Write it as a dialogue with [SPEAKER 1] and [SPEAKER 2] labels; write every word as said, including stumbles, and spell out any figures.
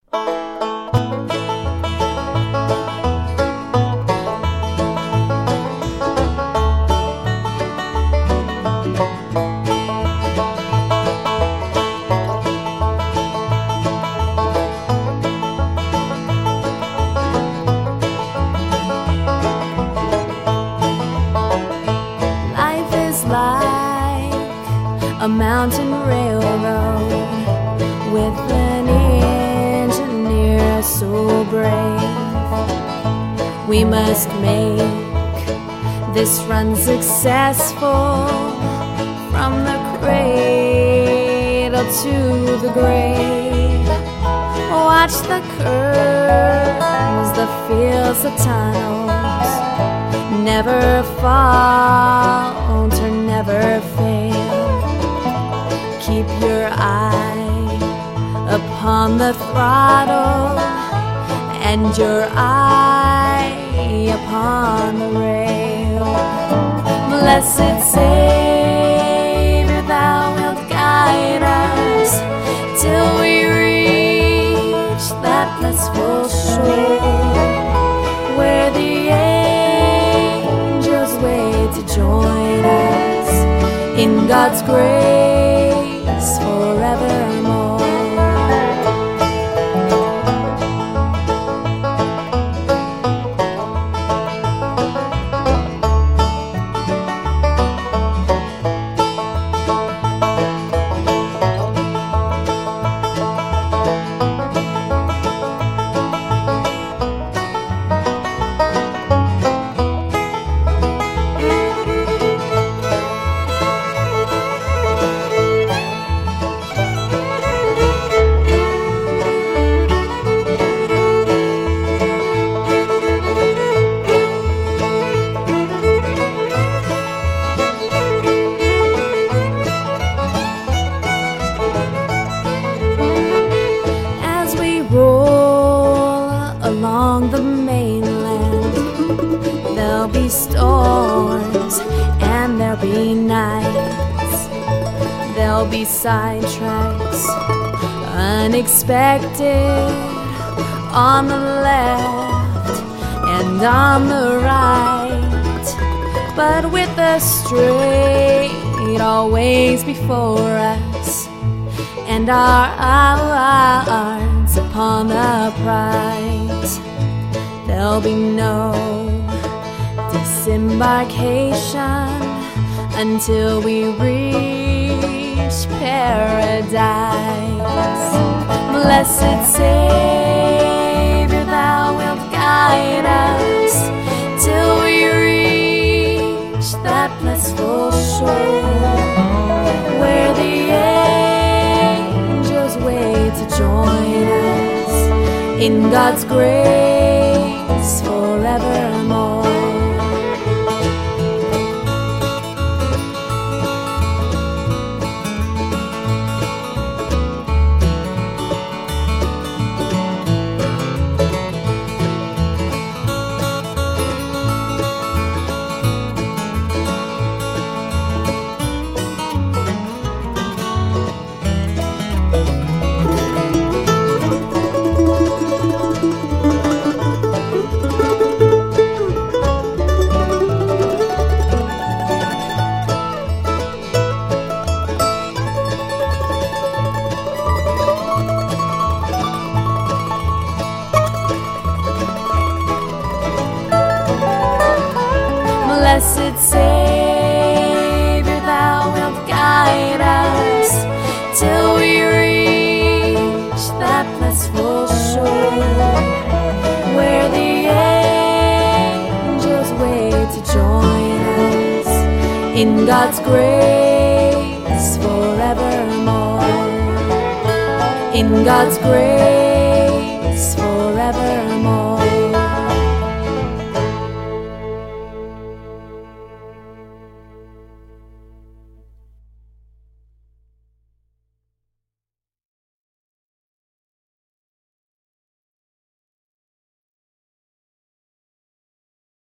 [SPEAKER 1] A mountain railroad with an engineer so brave. We must make this run successful, from the cradle to the grave. Watch the curves, the fields, the tunnels, never falter, never fail. Keep your eye upon the throttle and your eye upon the rail. Blessed Savior, thou wilt guide us till we reach that blissful shore, where the angels wait to join us in God's grace forevermore. Along the mainland, there'll be storms and there'll be nights. There'll be sidetracks, unexpected, on the left and on the right. But with the straight always before us, and our eyes upon the prize, there'll be no disembarkation until we reach paradise. Blessed Savior, thou wilt guide us till we reach that blissful shore, where the wait to join us in God's grace forevermore. Blessed Savior, thou wilt guide us till we reach that blissful shore, where the angels wait to join us in God's grace forevermore. In God's grace forevermore.